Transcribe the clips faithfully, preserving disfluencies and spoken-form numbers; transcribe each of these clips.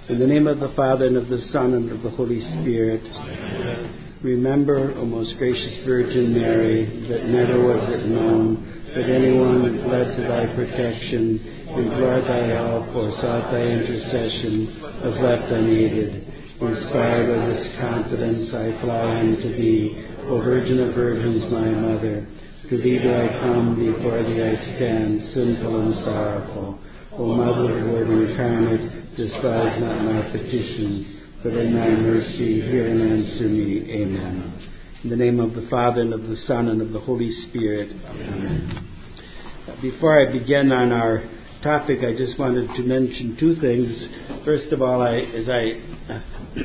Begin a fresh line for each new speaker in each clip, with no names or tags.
In the name of the Father, and of the Son, and of the Holy Spirit. Remember, O most gracious Virgin Mary, that never was it known that anyone fled to thy protection, implored thy help, or sought thy intercession, was left unaided. Inspired with this confidence, I fly unto thee, O Virgin of Virgins, my Mother. To thee do I come, before thee I stand, sinful and sorrowful. O Mother of the Word incarnate, despise not my petition, but in thy mercy hear and answer me. Amen. In the name of the Father, and of the Son, and of the Holy Spirit. Amen. Before I begin on our topic, I just wanted to mention two things. First of all, I, as I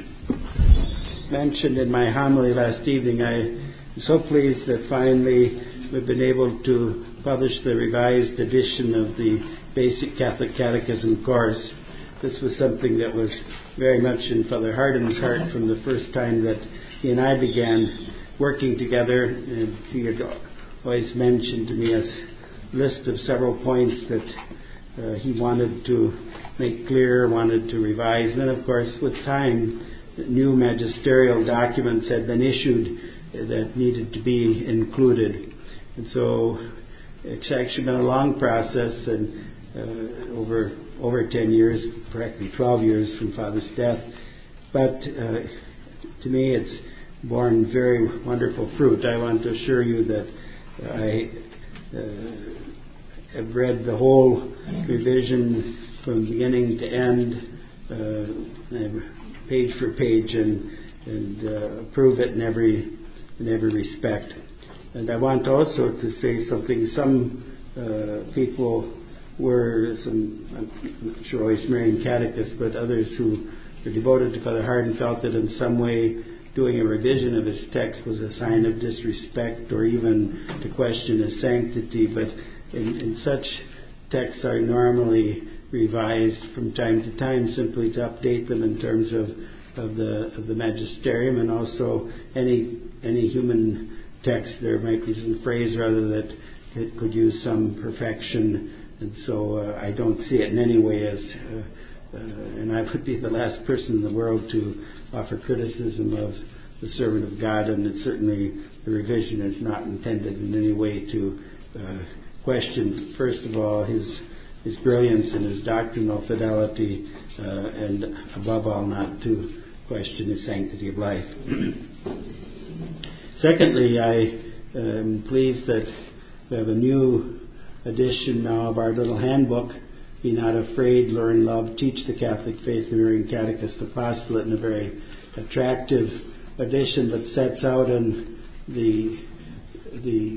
mentioned in my homily last evening, I'm so pleased that finally we've been able to publish the revised edition of the Basic Catholic Catechism course. This was something that was very much in Father Hardin's heart from the first time that he and I began working together, and he had always mentioned to me a list of several points that uh, he wanted to make clear, wanted to revise. And then, of course, with time, new magisterial documents had been issued that needed to be included. And so it's actually been a long process, and uh, over over ten years, practically twelve years from Father's death. But uh, to me, it's borne very wonderful fruit. I want to assure you that I uh, have read the whole revision from beginning to end, uh, page for page, and, and uh, approve it in every in every respect. And I want also to say something. Some uh, people were, some, I'm not sure always Marian catechists, but others who were devoted to Father Hardin felt that in some way doing a revision of his text was a sign of disrespect, or even to question his sanctity. But in, in such texts are normally revised from time to time simply to update them in terms of, of the of the magisterium, and also any any human text, there might be some phrase rather that it could use some perfection, and so uh, I don't see it in any way as, uh, uh, and I would be the last person in the world to offer criticism of the servant of God, and it certainly the revision is not intended in any way to uh, question, first of all, his his brilliance and his doctrinal fidelity, uh, and above all, not to question his sanctity of life. Secondly, I am pleased that we have a new edition now of our little handbook, Be Not Afraid, Learn, Love, Teach the Catholic Faith, the Marian Catechist Apostolate, in a very attractive edition that sets out in the the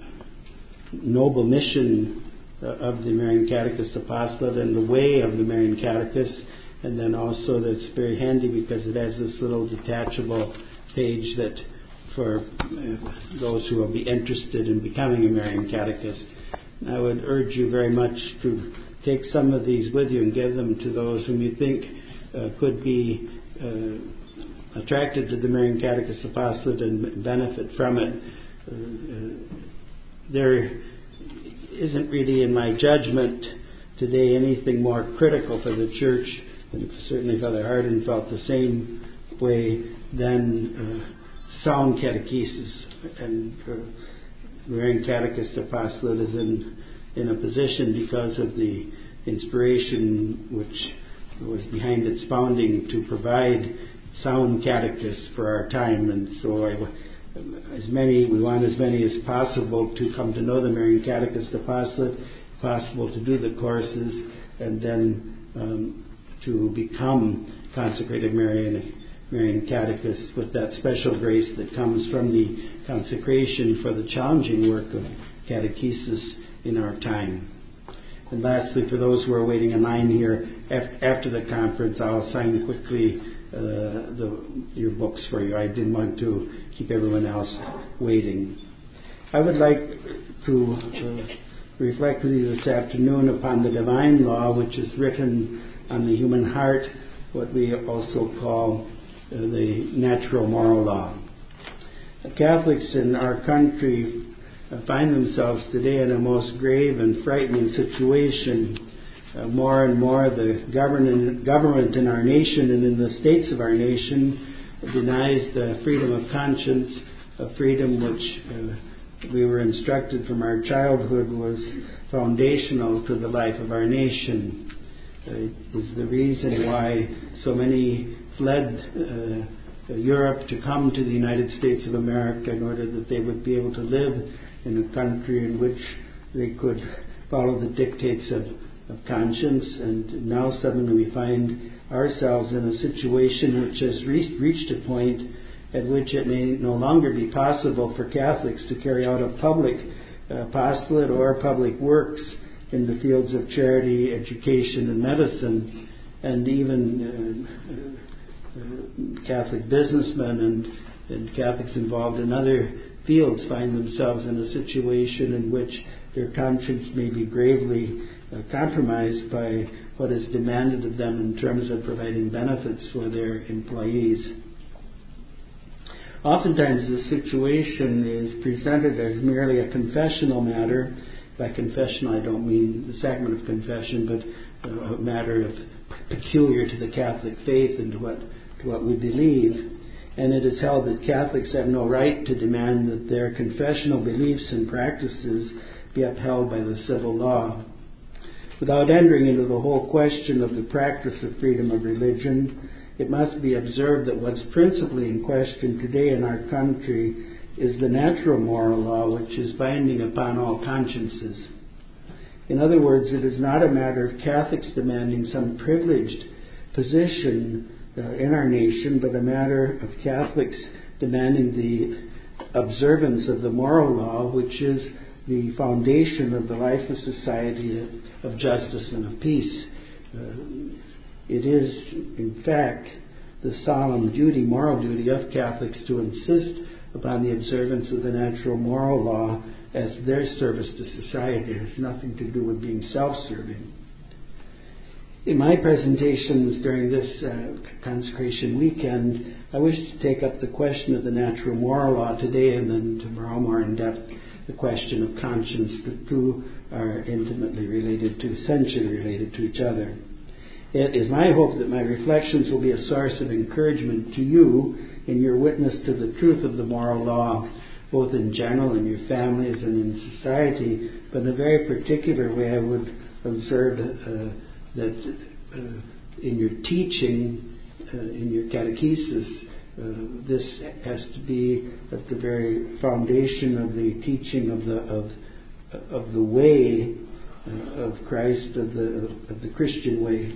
noble mission of the Marian Catechist Apostolate and the way of the Marian Catechist, and then also that's very handy because it has this little detachable page that for uh, those who will be interested in becoming a Marian Catechist. I would urge you very much to take some of these with you and give them to those whom you think uh, could be uh, attracted to the Marian Catechist Apostolate and benefit from it. Uh, uh, there isn't really, in my judgment today, anything more critical for the Church, and certainly Father Hardin felt the same way, than uh, sound catechesis. And uh, Marian Catechist Apostolate is in, in a position, because of the inspiration which was behind its founding, to provide sound catechists for our time. And so I, as many, we want as many as possible to come to know the Marian Catechist Apostolate, if possible to do the courses, and then um, to become consecrated Marian Marian catechists with that special grace that comes from the consecration for the challenging work of catechesis in our time. And lastly, for those who are waiting in line here, af- after the conference, I'll sign quickly uh, the, your books for you. I didn't want to keep everyone else waiting. I would like to uh, reflect with you this afternoon upon the divine law, which is written on the human heart, what we also call uh, the natural moral law. The Catholics in our country uh, find themselves today in a most grave and frightening situation Uh, more and more the government, government in our nation and in the states of our nation denies the freedom of conscience, a freedom which uh, we were instructed from our childhood was foundational to the life of our nation. Uh, it is the reason why so many fled uh, Europe to come to the United States of America in order that they would be able to live in a country in which they could follow the dictates of, of conscience. And now suddenly we find ourselves in a situation which has re- reached a point at which it may no longer be possible for Catholics to carry out a public uh, apostolate or public works in the fields of charity, education, and medicine, and even uh, uh, Catholic businessmen and, and Catholics involved in other fields find themselves in a situation in which their conscience may be gravely uh, compromised by what is demanded of them in terms of providing benefits for their employees. Oftentimes this situation is presented as merely a confessional matter. By confessional I don't mean the sacrament of confession, but a matter of peculiar to the Catholic faith and to what, to what we believe. And it is held that Catholics have no right to demand that their confessional beliefs and practices be upheld by the civil law. Without entering into the whole question of the practice of freedom of religion, it must be observed that what's principally in question today in our country is the natural moral law, which is binding upon all consciences. In other words, it is not a matter of Catholics demanding some privileged position uh, in our nation, but a matter of Catholics demanding the observance of the moral law, which is the foundation of the life of society, of justice and of peace. Uh, it is, in fact, the solemn duty, moral duty of Catholics to insist upon the observance of the natural moral law as their service to society. It has nothing to do with being self-serving. In my presentations during this uh, consecration weekend, I wish to take up the question of the natural moral law today, and then tomorrow more in depth the question of conscience. The two are intimately related to, essentially related to each other. It is my hope that my reflections will be a source of encouragement to you in your witness to the truth of the moral law, both in general in your families and in society, but in a very particular way I would observe uh, that uh, in your teaching, uh, in your catechesis, uh, this has to be at the very foundation of the teaching of the of of the way uh, of Christ, of the of the Christian way.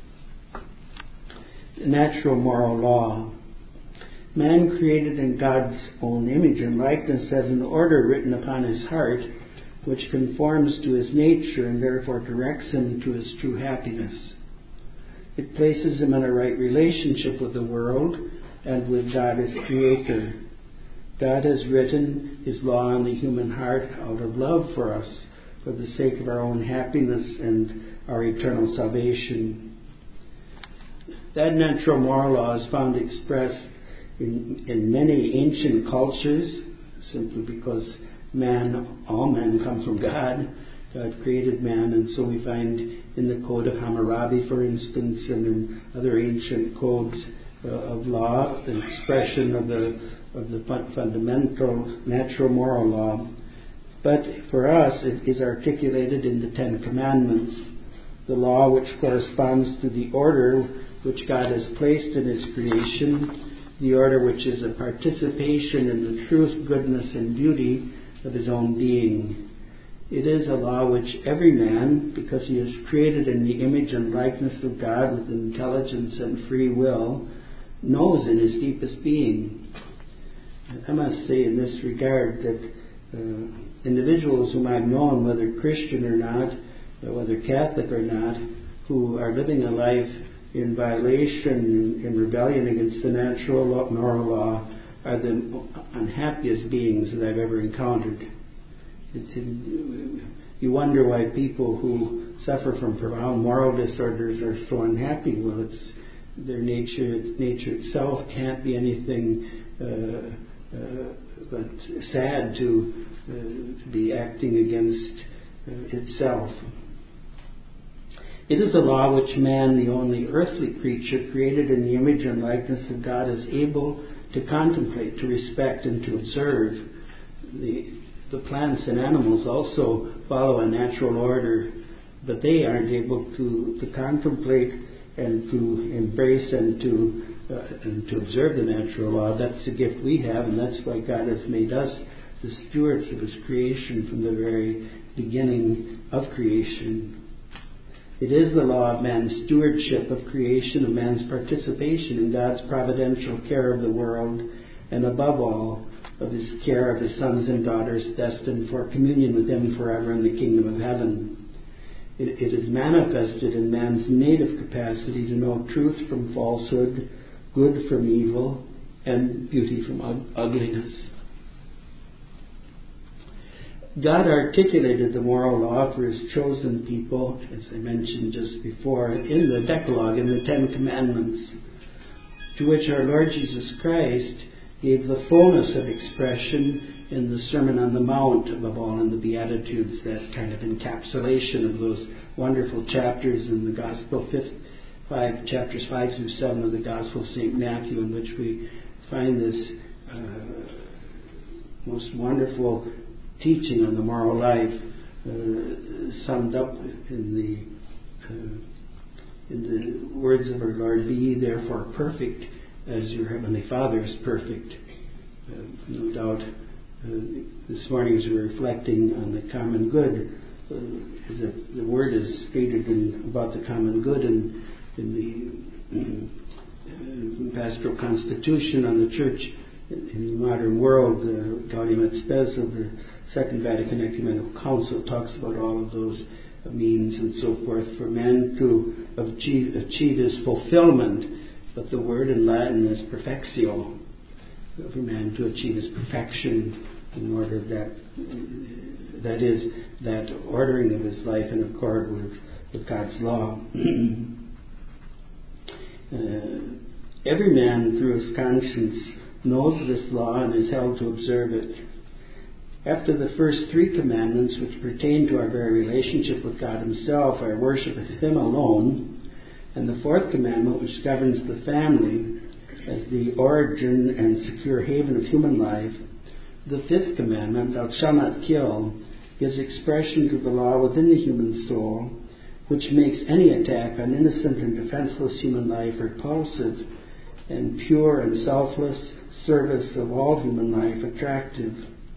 Natural moral law. Man created in God's own image and likeness has an order written upon his heart which conforms to his nature and therefore directs him to his true happiness. It places him in a right relationship with the world and with God as Creator. God has written His law on the human heart out of love for us, for the sake of our own happiness and our eternal salvation. That natural moral law is found expressed in, in many ancient cultures, simply because man, all men come from God. God created man, and so we find in the Code of Hammurabi, for instance, and in other ancient codes uh, of law, the expression of the of the fundamental natural moral law. But for us, it is articulated in the Ten Commandments, the law which corresponds to the order which God has placed in His creation, the order which is a participation in the truth, goodness, and beauty of his own being. It is a law which every man, because he is created in the image and likeness of God with intelligence and free will, knows in his deepest being. I must say in this regard that uh, individuals whom I've known, whether Christian or not, or whether Catholic or not, who are living a life in violation, in rebellion against the natural law, moral law, are the unhappiest beings that I've ever encountered. It, it, you wonder why people who suffer from profound moral disorders are so unhappy. Well, it's their nature. Nature itself can't be anything uh, uh, but sad to, uh, to be acting against uh, itself. It is a law which man, the only earthly creature created in the image and likeness of God, is able to contemplate, to respect, and to observe. The, the plants and animals also follow a natural order, but they aren't able to, to contemplate and to embrace and to uh, and to observe the natural law. That's the gift we have, and that's why God has made us the stewards of His creation from the very beginning of creation. It is the law of man's stewardship of creation, of man's participation in God's providential care of the world, and above all, of His care of His sons and daughters destined for communion with Him forever in the kingdom of heaven. It, it is manifested in man's native capacity to know truth from falsehood, good from evil, and beauty from ug- ugliness. God articulated the moral law for His chosen people, as I mentioned just before, in the Decalogue, in the Ten Commandments, to which our Lord Jesus Christ gave the fullness of expression in the Sermon on the Mount, above all in the Beatitudes, that kind of encapsulation of those wonderful chapters in the Gospel, fifth, five chapters five through seven of the Gospel of Saint Matthew, in which we find this uh, most wonderful teaching on the moral life, uh, summed up in the uh, in the words of our Lord: "Be ye therefore perfect, as your heavenly Father is perfect." Uh, no doubt, uh, this morning as we're reflecting on the common good, uh, is that the word is stated in, about the common good in, in the uh, Pastoral Constitution on the Church in the modern world. The Gaudium et Spes of the Second Vatican Ecumenical Council talks about all of those means and so forth for man to achieve, achieve his fulfillment. But the word in Latin is perfectio, for man to achieve his perfection in order that, that is, that ordering of his life in accord with, with God's law. uh, every man, through his conscience, knows this law and is held to observe it. After the first three commandments, which pertain to our very relationship with God Himself, our worship of Him alone, and the fourth commandment, which governs the family as the origin and secure haven of human life, the fifth commandment, "Thou shalt not kill," gives expression to the law within the human soul, which makes any attack on innocent and defenseless human life repulsive, and pure and selfless service of all human life attractive.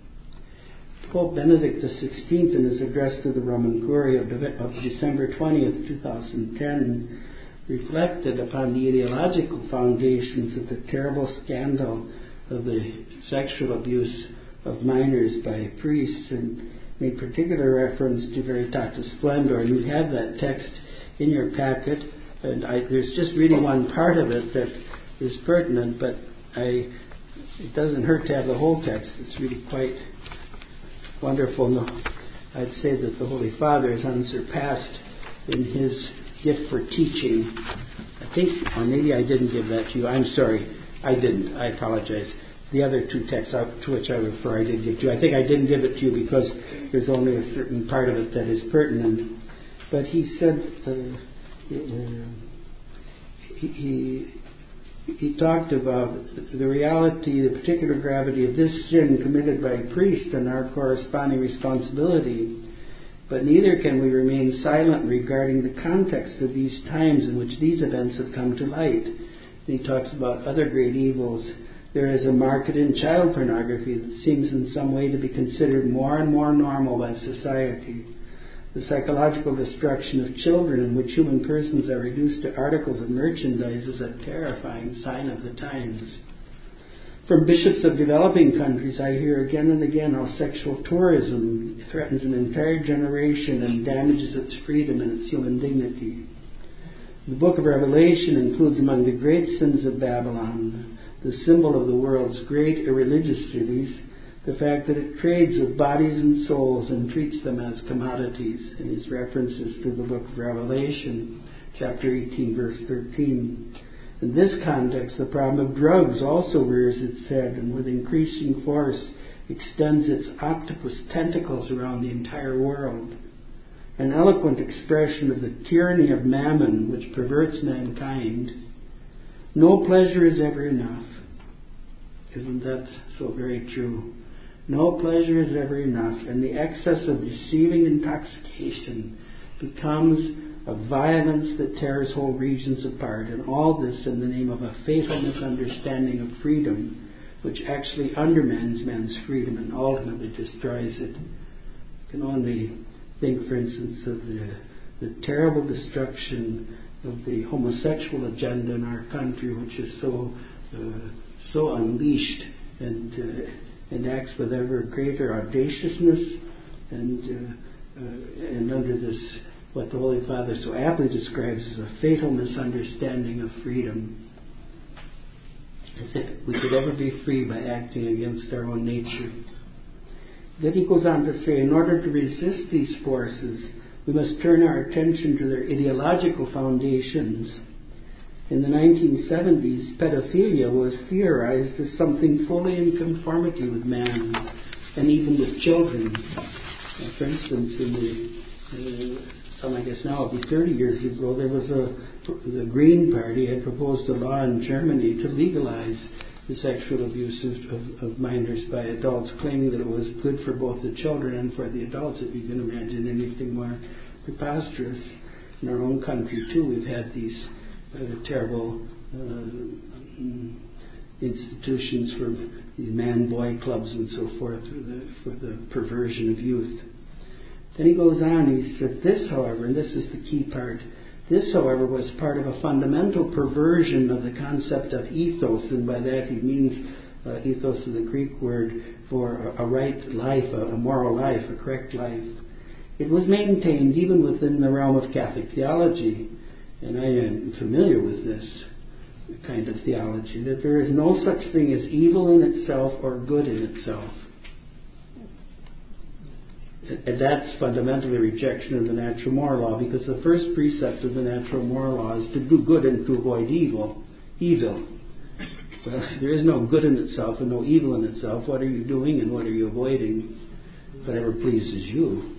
Pope Benedict the sixteenth, in his address to the Roman Curia of, of December twentieth, two thousand ten, reflected upon the ideological foundations of the terrible scandal of the sexual abuse of minors by priests, and made particular reference to Veritatis Splendor. And you have that text in your packet, and I, there's just really one part of it that is pertinent, but I, it doesn't hurt to have the whole text. It's really quite wonderful. No, I'd say that the Holy Father is unsurpassed in his gift for teaching. I think, or maybe I didn't give that to you. I'm sorry, I didn't. I apologize. The other two texts to which I refer, I did give to you. I think I didn't give it to you because there's only a certain part of it that is pertinent. But he said uh, uh, he, he he talked about the reality, the particular gravity of this sin committed by a priest and our corresponding responsibility. But neither can we remain silent regarding the context of these times in which these events have come to light. And he talks about other great evils. There is a market in child pornography that seems in some way to be considered more and more normal by society. The psychological destruction of children, in which human persons are reduced to articles of merchandise, is a terrifying sign of the times. From bishops of developing countries, I hear again and again how sexual tourism threatens an entire generation and damages its freedom and its human dignity. The book of Revelation includes among the great sins of Babylon, the symbol of the world's great irreligious cities, the fact that it trades with bodies and souls and treats them as commodities, in his references to the book of Revelation, chapter eighteen, verse thirteen. In this context, the problem of drugs also rears its head and with increasing force extends its octopus tentacles around the entire world. an eloquent expression of the tyranny of mammon which perverts mankind. No pleasure is ever enough. Isn't that so very true? No pleasure is ever enough, and the excess of deceiving intoxication becomes a violence that tears whole regions apart, and all this in the name of a fatal misunderstanding of freedom, which actually undermines man's freedom and ultimately destroys it. You can only think, for instance, of the, the terrible destruction of the homosexual agenda in our country, which is so uh, so unleashed and uh, and acts with ever greater audaciousness, and uh, uh, and under this, what the Holy Father so aptly describes as a fatal misunderstanding of freedom. As if we could ever be free by acting against our own nature. Then he goes on to say, in order to resist these forces, we must turn our attention to their ideological foundations. In the nineteen seventies, pedophilia was theorized as something fully in conformity with man, and even with children. Uh, for instance, in the, uh, some I guess now it'll be thirty years ago, there was a, the Green Party had proposed a law in Germany to legalize the sexual abuse of, of, of minors by adults, claiming that it was good for both the children and for the adults. If you can imagine anything more preposterous. In our own country too, we've had these uh, terrible uh, institutions for these man-boy clubs and so forth for the, for the perversion of youth. Then he goes on, he said, this, however, and this is the key part, this, however, was part of a fundamental perversion of the concept of ethos, and by that he means uh, ethos is the Greek word for a, a right life, a, a moral life, a correct life. It was maintained even within the realm of Catholic theology, and I am familiar with this kind of theology, that there is no such thing as evil in itself or good in itself. And that's fundamentally a rejection of the natural moral law, because the first precept of the natural moral law is to do good and to avoid evil. Evil. Well, there is no good in itself and no evil in itself. What are you doing and what are you avoiding? Whatever pleases you.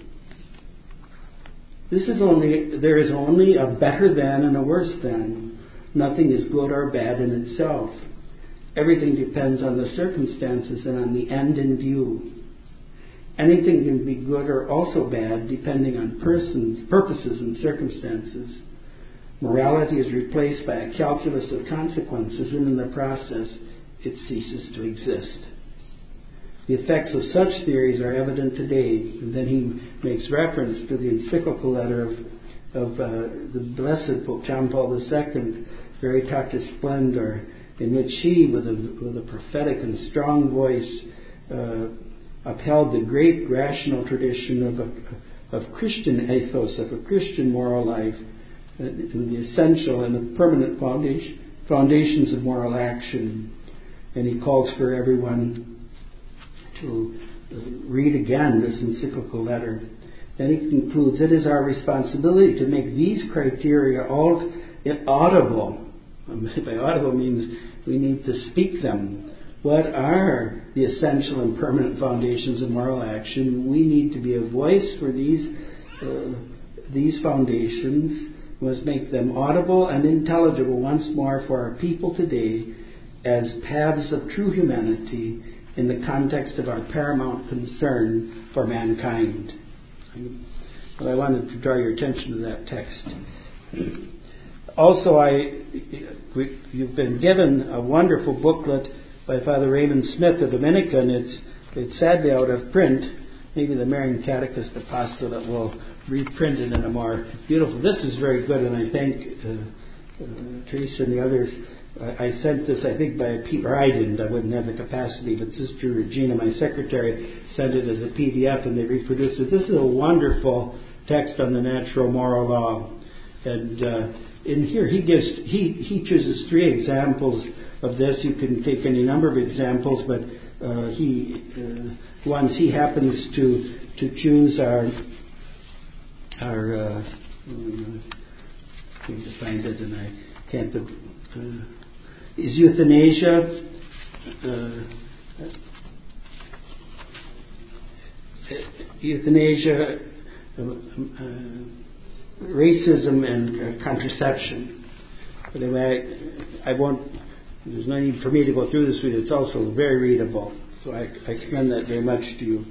This is only, there is only a better than and a worse than. Nothing is good or bad in itself. Everything depends on the circumstances and on the end in view. Anything can be good or also bad depending on persons, purposes and circumstances. Morality is replaced by a calculus of consequences, and in the process it ceases to exist. The effects of such theories are evident today. And then he makes reference to the encyclical letter of, of uh, the Blessed Pope John Paul the Second, Veritatis Splendor, in which he, with a, with a prophetic and strong voice, uh, upheld the great rational tradition of a, of Christian ethos, of a Christian moral life, and the essential and the permanent foundation, foundations of moral action. And he calls for everyone to read again this encyclical letter. Then he concludes, it is our responsibility to make these criteria all audible. By audible means we need to speak them. What are the essential and permanent foundations of moral action? We need to be a voice for these uh, these foundations. We must make them audible and intelligible once more for our people today as paths of true humanity in the context of our paramount concern for mankind. Well, I wanted to draw your attention to that text. Also, I we, you've been given a wonderful booklet by Father Raymond Smith, a Dominican. It's it's sadly out of print. Maybe the Marian Catechist Apostolate will reprint it in a more beautiful. This is very good, and I thank uh, uh, Teresa and the others. I, I sent this, I think, by a P, or I didn't. I wouldn't have the capacity, but Sister Regina, my secretary, sent it as a P D F, and they reproduced it. This is a wonderful text on the natural moral law, and uh, in here he gives he he chooses three examples of this. You can take any number of examples, but uh, he uh, ones he happens to to choose are are uh, I'm going to find it, and I can't. Uh, is euthanasia, uh, euthanasia, uh, uh, racism and uh, contraception. But anyway, I, I won't, there's no need for me to go through this with you. It's also very readable. So I, I commend that very much to you.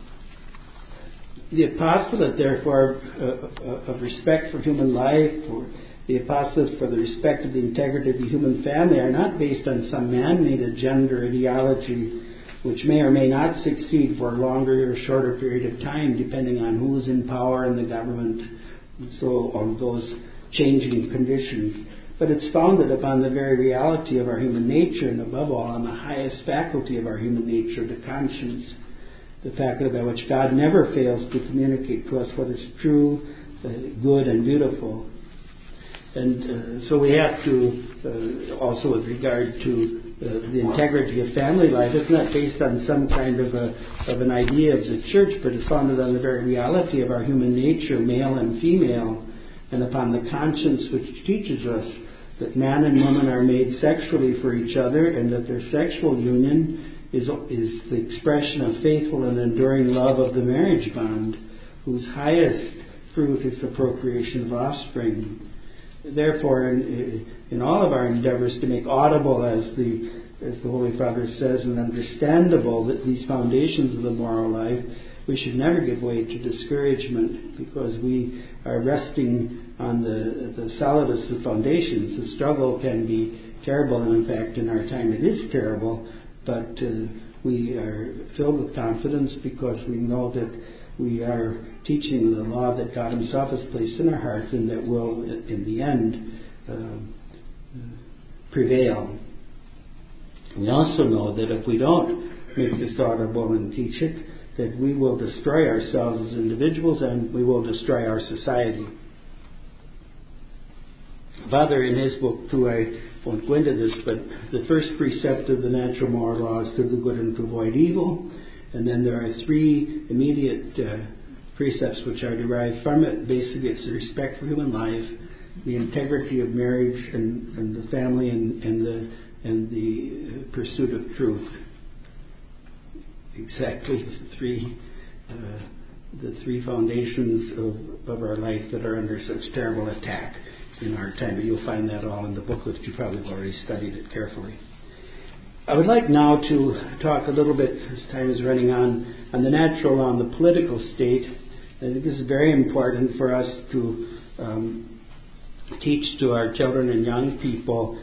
The apostolate, therefore, uh, of respect for human life, or the apostolate for the respect of the integrity of the human family, are not based on some man-made agenda or ideology which may or may not succeed for a longer or shorter period of time, depending on who's in power in the government, and so on those changing conditions. But it's founded upon the very reality of our human nature, and above all, on the highest faculty of our human nature, the conscience, the faculty by which God never fails to communicate to us what is true, uh, good, and beautiful. And uh, so we have to, uh, also with regard to uh, the integrity of family life, it's not based on some kind of a of an idea of the church, but it's founded on the very reality of our human nature, male and female, and upon the conscience which teaches us that man and woman are made sexually for each other, and that their sexual union is is the expression of faithful and enduring love of the marriage bond, whose highest fruit is the procreation of offspring. Therefore, in, in all of our endeavors to make audible, as the as the Holy Father says, and understandable that these foundations of the moral life, we should never give way to discouragement, because we are resting on the, the solidest of foundations. The struggle can be terrible, and in fact in our time it is terrible, but uh, we are filled with confidence because we know that we are teaching the law that God Himself has placed in our hearts, and that will in the end uh, prevail. We also know that if we don't make this audible and teach it, that we will destroy ourselves as individuals, and we will destroy our society. Father, in his book too, I won't go into this, but the first precept of the natural moral law is to do good and to avoid evil. And then there are three immediate uh, precepts which are derived from it. Basically, it's the respect for human life, the integrity of marriage and, and the family, and, and the and the pursuit of truth. Exactly the three uh, the three foundations of, of our life that are under such terrible attack in our time. But you'll find that all in the booklet. You probably have already studied it carefully. I would like now to talk a little bit, as time is running on, on the natural law and the political state. I think this is very important for us to um, teach to our children and young people.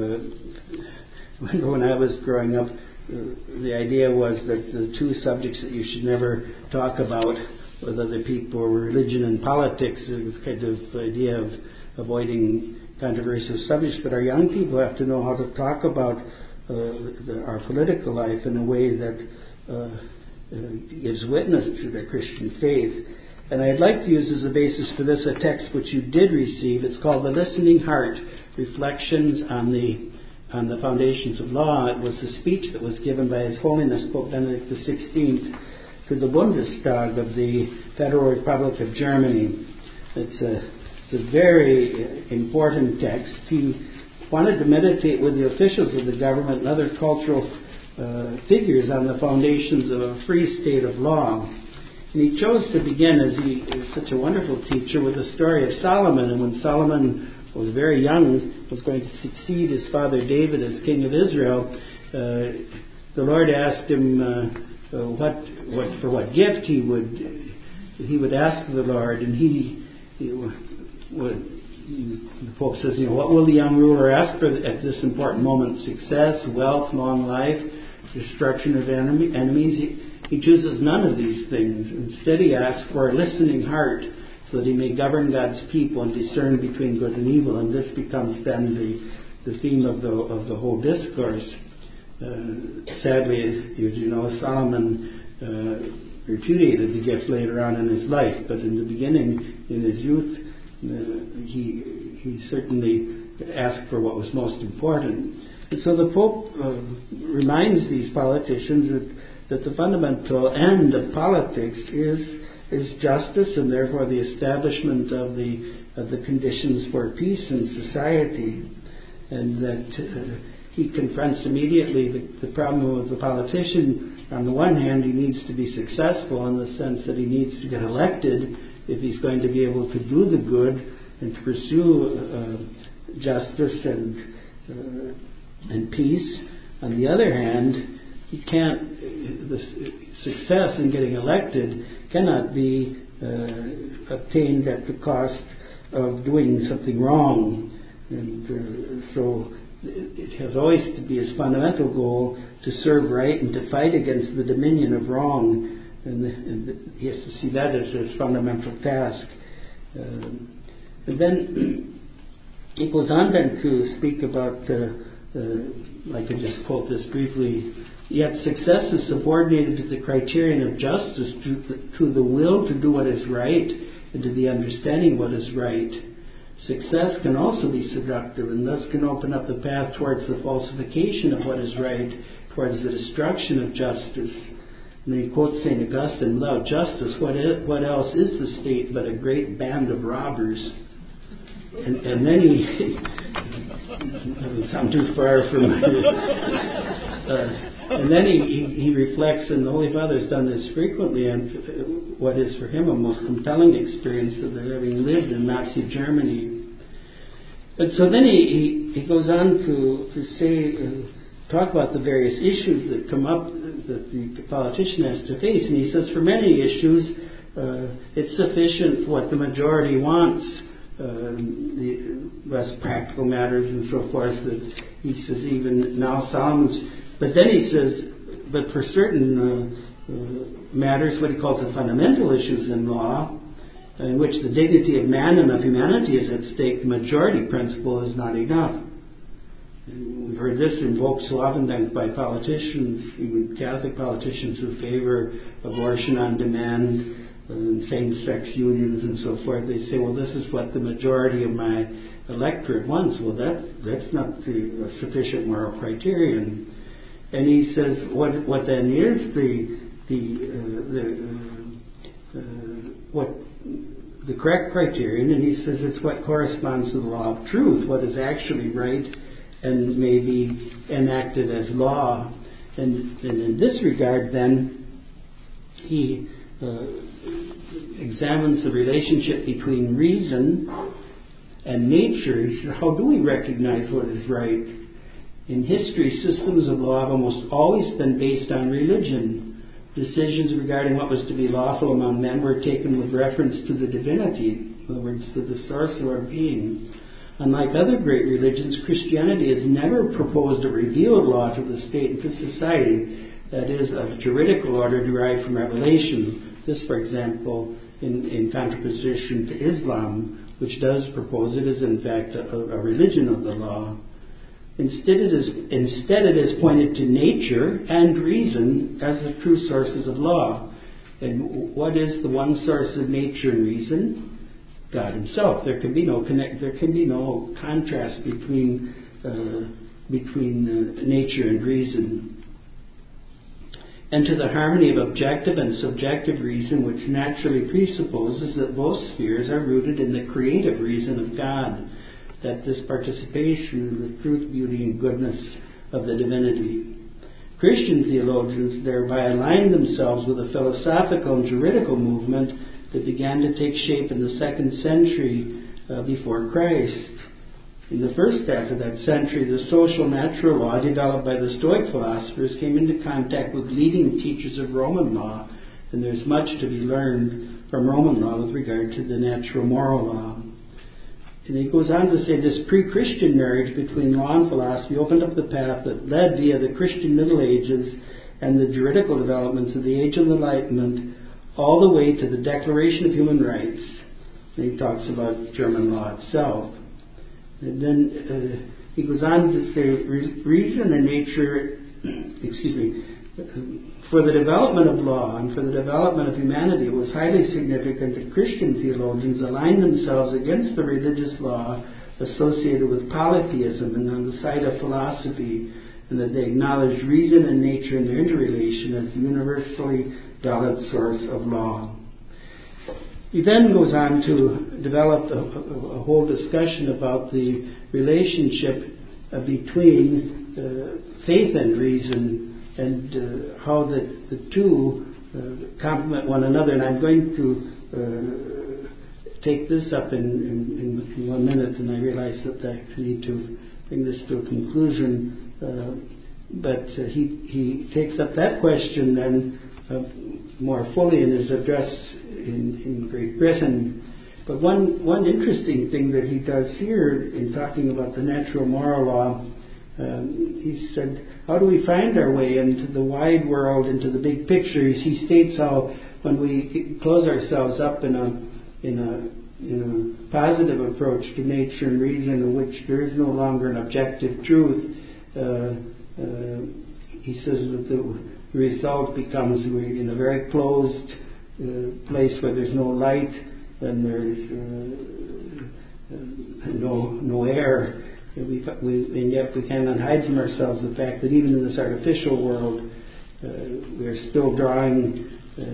Uh, when I was growing up, uh, the idea was that the two subjects that you should never talk about with other people were religion and politics. It was kind of idea of avoiding controversial subjects. But our young people have to know how to talk about Uh, the, our political life in a way that uh, uh, gives witness to the Christian faith. And I'd like to use as a basis for this a text which you did receive. It's called The Listening Heart, Reflections on the on the Foundations of Law. It was the speech that was given by His Holiness Pope Benedict the sixteenth to the Bundestag of the Federal Republic of Germany. It's a, it's a very important text. He wanted to meditate with the officials of the government and other cultural uh, figures on the foundations of a free state of law. And he chose to begin, as he is such a wonderful teacher, with the story of Solomon. And when Solomon was very young, was going to succeed his father David as king of Israel, uh, the Lord asked him uh, uh, what, what for what gift he would he would ask the Lord, and he, he would. The Pope says, you know, what will the young ruler ask for at this important moment? Success, wealth, long life, destruction of enemy, enemies. He, he chooses none of these things. Instead, he asks for a listening heart so that he may govern God's people and discern between good and evil. And this becomes then the, the theme of the of the whole discourse. Uh, sadly, as you know, Solomon uh, repudiated the gift later on in his life. But in the beginning, in his youth, Uh, he he certainly asked for what was most important. And so the Pope uh, reminds these politicians that, that the fundamental end of politics is is justice, and therefore the establishment of the of the conditions for peace in society, and that uh, he confronts immediately the, the problem with the politician. On the one hand, he needs to be successful in the sense that he needs to get elected if he's going to be able to do the good and to pursue uh, justice and uh, and peace. On the other hand, he can't. The success in getting elected cannot be uh, obtained at the cost of doing something wrong, and uh, so it has always to be his fundamental goal to serve right and to fight against the dominion of wrong, and, the, and the, he has to see that as his fundamental task. Um, and then he goes on then to speak about, uh, uh, I can just quote this briefly, yet success is subordinated to the criterion of justice, to the, to the will to do what is right and to the understanding what is right. Success can also be seductive and thus can open up the path towards the falsification of what is right, towards the destruction of justice. And then he quotes Saint Augustine, without justice, what, is, what else is the state but a great band of robbers? And, and then he, I'm too far from, uh, and then he, he, he reflects, and the Holy Father has done this frequently, on what is for him a most compelling experience of having lived in Nazi Germany. But so then he, he, he goes on to, to say, uh, talk about the various issues that come up that the politician has to face. And he says for many issues, uh, it's sufficient what the majority wants, uh, the less practical matters and so forth, that he says even now Solomon's. But then he says, but for certain uh, uh, matters, what he calls the fundamental issues in law, in which the dignity of man and of humanity is at stake, the majority principle is not enough. And we've heard this invoked so often by politicians, even Catholic politicians who favor abortion on demand, and same-sex unions and so forth. They say, well, this is what the majority of my electorate wants. Well, that that's not the uh, sufficient moral criterion. And he says, what what then is the the uh, the uh, uh, what the correct criterion? And he says it's what corresponds to the law of truth, what is actually right and may be enacted as law. And, and in this regard, then he uh, examines the relationship between reason and nature. He says, how do we recognize what is right? In history, systems of law have almost always been based on religion. Decisions regarding what was to be lawful among men were taken with reference to the divinity, in other words, to the source of our being. Unlike other great religions, Christianity has never proposed a revealed law to the state and to society, that is, of juridical order derived from revelation. This, for example, in, in contraposition to Islam, which does propose it is in fact a, a religion of the law. Instead it, is, instead it is pointed to nature and reason as the true sources of law. And what is the one source of nature and reason? God Himself. There can be no connect. There can be no contrast between uh, between uh, nature and reason. And to the harmony of objective and subjective reason, which naturally presupposes that both spheres are rooted in the creative reason of God, that this participation in the truth, beauty, and goodness of the divinity. Christian theologians thereby aligned themselves with a philosophical and juridical movement that began to take shape in the second century uh, before Christ. In the first half of that century, the social natural law developed by the Stoic philosophers came into contact with leading teachers of Roman law, and there's much to be learned from Roman law with regard to the natural moral law. And he goes on to say this pre-Christian marriage between law and philosophy opened up the path that led via the Christian Middle Ages and the juridical developments of the Age of Enlightenment all the way to the Declaration of Human Rights. And he talks about German law itself. And then uh, he goes on to say, re- reason and nature, excuse me, for the development of law and for the development of humanity, it was highly significant that Christian theologians aligned themselves against the religious law associated with polytheism and on the side of philosophy, and that they acknowledged reason and nature and their interrelation as the universally valid source of law. He then goes on to develop a, a, a whole discussion about the relationship uh, between uh, faith and reason, and uh, how the, the two uh, complement one another. And I'm going to uh, take this up in, in, in one minute, and I realize that I need to bring this to a conclusion. Uh, but uh, he, he takes up that question then uh, more fully in his address in, in Great Britain. But one, one interesting thing that he does here in talking about the natural moral law, um, he said, how do we find our way into the wide world, into the big picture? He states how when we close ourselves up in a, in a, in a positive approach to nature and reason, in which there is no longer an objective truth, uh, uh, he says that the result becomes we're in a very closed uh, place where there's no light, and there's uh, uh, no no air, and, we, we, and yet we cannot hide from ourselves the fact that even in this artificial world, uh, we are still drawing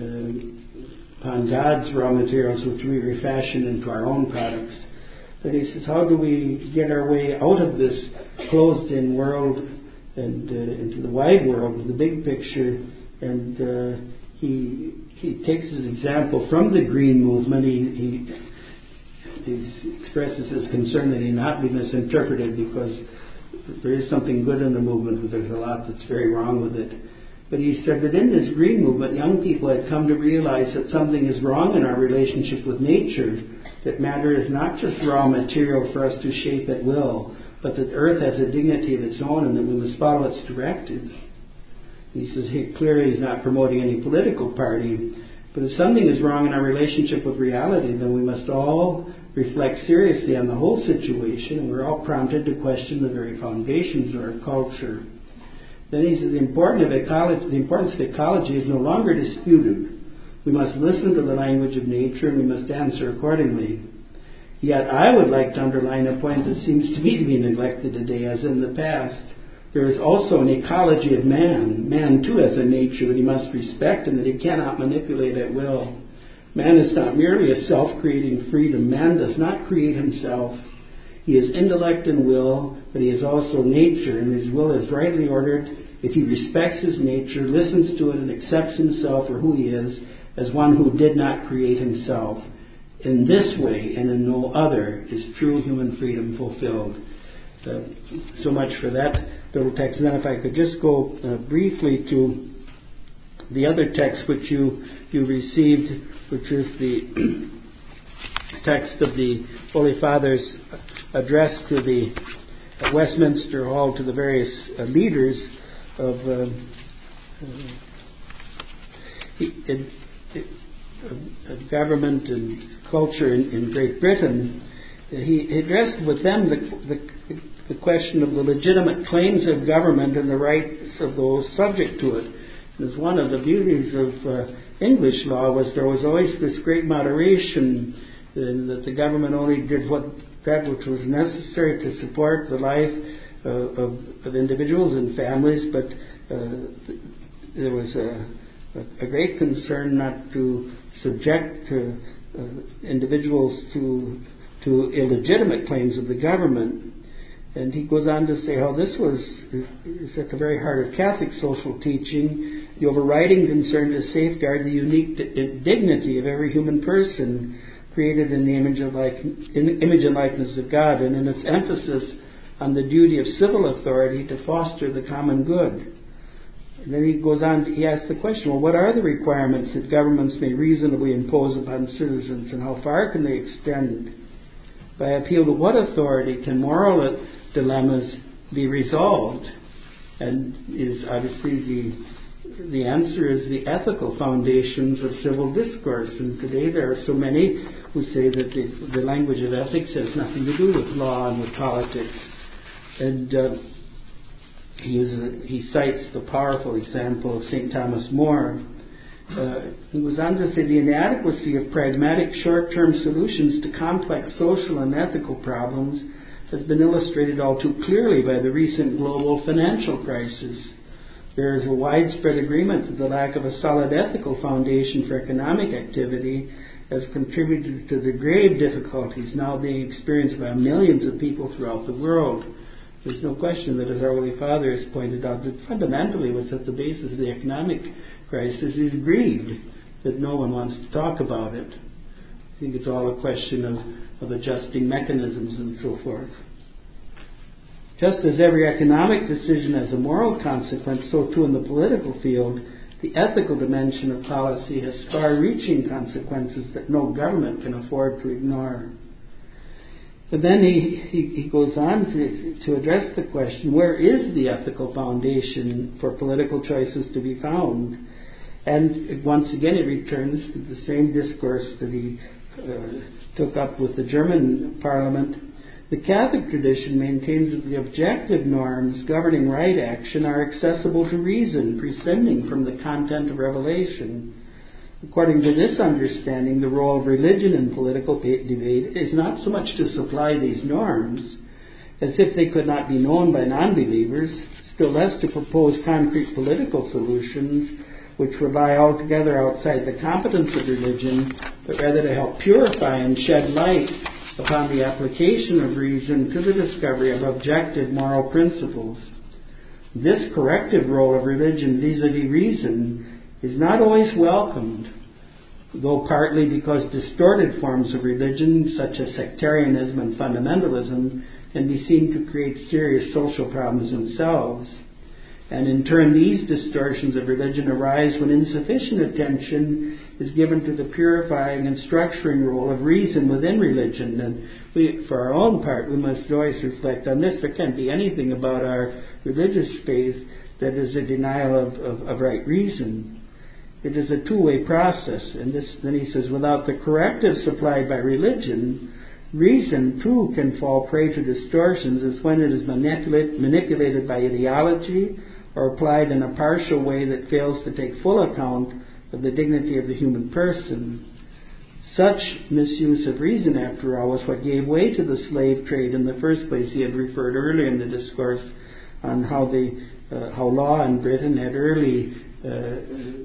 uh, upon God's raw materials, which we refashion into our own products. But he says, how do we get our way out of this closed-in world and uh, into the wide world, the big picture? And uh, he he takes his example from the Green Movement. He, he, he expresses his concern that he not be misinterpreted, because there is something good in the movement, but there's a lot that's very wrong with it. But he said that in this Green Movement, young people had come to realize that something is wrong in our relationship with nature, that matter is not just raw material for us to shape at will, but that Earth has a dignity of its own and that we must follow its directives. He says he, clearly he's not promoting any political party, but if something is wrong in our relationship with reality, then we must all reflect seriously on the whole situation, and we're all prompted to question the very foundations of our culture. Then he says the importance of ecology, the importance of ecology is no longer disputed. We must listen to the language of nature, and we must answer accordingly. Yet I would like to underline a point that seems to me to be neglected today, as in the past. There is also an ecology of man. Man, too, has a nature that he must respect and that he cannot manipulate at will. Man is not merely a self-creating freedom. Man does not create himself. He is intellect and will, but he is also nature, and his will is rightly ordered if he respects his nature, listens to it, and accepts himself for who he is, as one who did not create himself. In this way, and in no other, is true human freedom fulfilled. Uh, so much for that little text. And then if I could just go uh, briefly to the other text which you you received, which is the text of the Holy Father's address to the uh, Westminster Hall to the various uh, leaders of uh, uh, it, it, uh, government and culture in, in Great Britain. He addressed with them the, the, the question of the legitimate claims of government and the rights of those subject to it. As one of the beauties of uh, English law was there was always this great moderation, in that the government only did what that which was necessary to support the life uh, of, of individuals and families, but uh, there was a, a great concern not to subject to, uh, individuals to to illegitimate claims of the government. And he goes on to say how this was is, is at the very heart of Catholic social teaching, the overriding concern to safeguard the unique d- dignity of every human person created in the image, of like, in the image and likeness of God, and in its emphasis on the duty of civil authority to foster the common good. And then he goes on, he asks the question, well, what are the requirements that governments may reasonably impose upon citizens, and how far can they extend? By appeal to what authority can moral dilemmas be resolved? And is obviously the the answer is the ethical foundations of civil discourse. And today there are so many who say that the, the language of ethics has nothing to do with law and with politics. And uh, he uses, he cites the powerful example of Saint Thomas More. Uh, he was on to say the inadequacy of pragmatic short-term solutions to complex social and ethical problems has been illustrated all too clearly by the recent global financial crisis. There is a widespread agreement that the lack of a solid ethical foundation for economic activity has contributed to the grave difficulties now being experienced by millions of people throughout the world. There's no question that, as our Holy Father has pointed out, that fundamentally what's at the basis of the economic crisis is greed, that no one wants to talk about it. think it's all a question of, of adjusting mechanisms and so forth. Just as every economic decision has a moral consequence, so too in the political field, the ethical dimension of policy has far-reaching consequences that no government can afford to ignore. But then he, he, he goes on to, to address the question, where is the ethical foundation for political choices to be found? And once again it returns to the same discourse that he uh, took up with the German parliament. The Catholic tradition maintains that the objective norms governing right action are accessible to reason, prescinding from the content of revelation. According to this understanding, the role of religion in political debate is not so much to supply these norms, as if they could not be known by non-believers, still less to propose concrete political solutions which rely altogether outside the competence of religion, but rather to help purify and shed light upon the application of reason to the discovery of objective moral principles. This corrective role of religion vis-a-vis reason is not always welcomed, though partly because distorted forms of religion, such as sectarianism and fundamentalism, can be seen to create serious social problems themselves. And in turn, these distortions of religion arise when insufficient attention is given to the purifying and structuring role of reason within religion. And we, for our own part, we must always reflect on this. There can't be anything about our religious faith that is a denial of, of, of right reason. It is a two-way process. And this, then he says, without the corrective supplied by religion, reason too can fall prey to distortions, as when it is manipulate, manipulated by ideology or applied in a partial way that fails to take full account of the dignity of the human person. Such misuse of reason, after all, was what gave way to the slave trade in the first place. He had referred earlier in the discourse on how the uh, how law in Britain had early uh,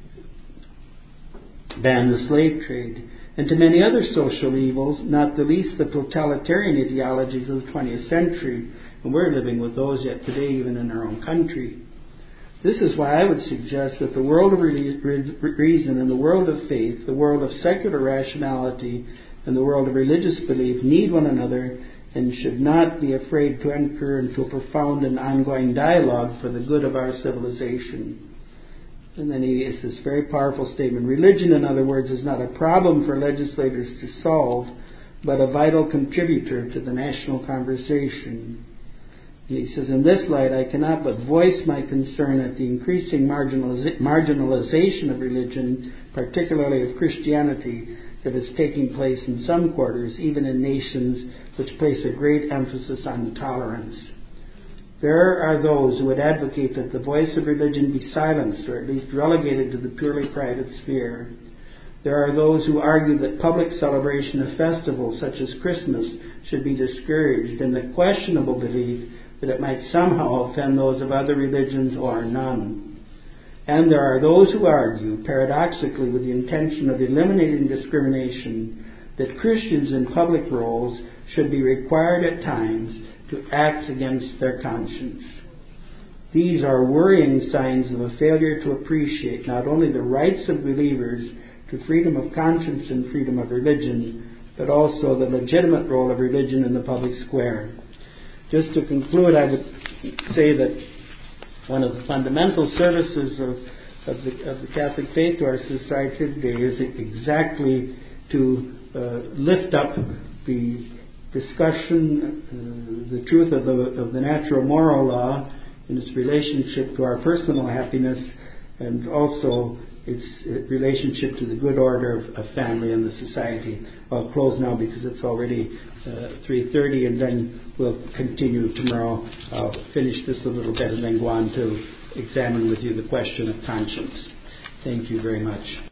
banned the slave trade, and to many other social evils, not the least the totalitarian ideologies of the twentieth century. And we're living with those yet today, even in our own country. This is why I would suggest that the world of re- re- reason and the world of faith, the world of secular rationality and the world of religious belief need one another and should not be afraid to enter into a profound and ongoing dialogue for the good of our civilization. And then he has this very powerful statement. Religion, in other words, is not a problem for legislators to solve, but a vital contributor to the national conversation. He says, in this light, I cannot but voice my concern at the increasing marginaliza- marginalization of religion, particularly of Christianity, that is taking place in some quarters, even in nations which place a great emphasis on tolerance. There are those who would advocate that the voice of religion be silenced, or at least relegated to the purely private sphere. There are those who argue that public celebration of festivals such as Christmas should be discouraged, in the questionable belief that it might somehow offend those of other religions or none. And there are those who argue, paradoxically with the intention of eliminating discrimination, that Christians in public roles should be required at times to act against their conscience. These are worrying signs of a failure to appreciate not only the rights of believers to freedom of conscience and freedom of religion, but also the legitimate role of religion in the public square. Just to conclude, I would say that one of the fundamental services of, of, the, of the Catholic faith to our society today is exactly to uh, lift up the discussion, uh, the truth of the, of the natural moral law in its relationship to our personal happiness, and also its relationship to the good order of, of family and the society. I'll close now because it's already uh, three thirty, and then we'll continue tomorrow. I'll finish this a little bit and then go on to examine with you the question of conscience. Thank you very much.